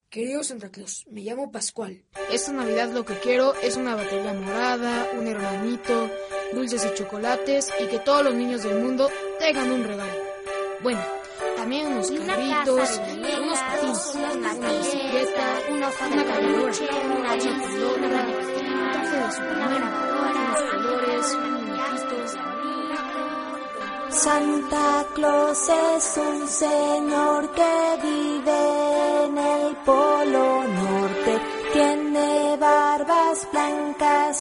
Querido Santa Claus, me llamo Pascual. Esta Navidad lo que quiero es una batería morada, un hermanito, dulces y chocolates y que todos los niños del mundo tengan un regalo. Bueno, también unos carritos, unos patines, una bicicleta, una caminadora, una pelota, un traje de Superman, unos colores, muñequitos. Santa Claus es un señor que vive en el polo